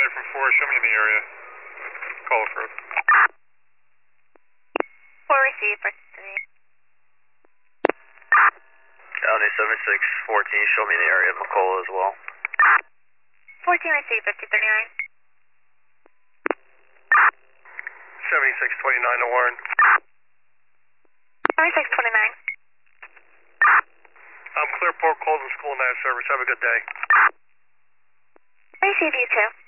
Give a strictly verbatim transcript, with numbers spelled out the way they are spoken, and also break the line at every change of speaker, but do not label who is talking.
clear from four, show me in the area. Call for it.
four received, three.
County seventy-six fourteen, show me in the area, McCullough as well.
fourteen received, fifty thirty-nine.
seventy-six twenty-nine to Warren.
seventy-six twenty-nine.
I'm Clearport, calls and school night service. Have a good day.
Receive you too.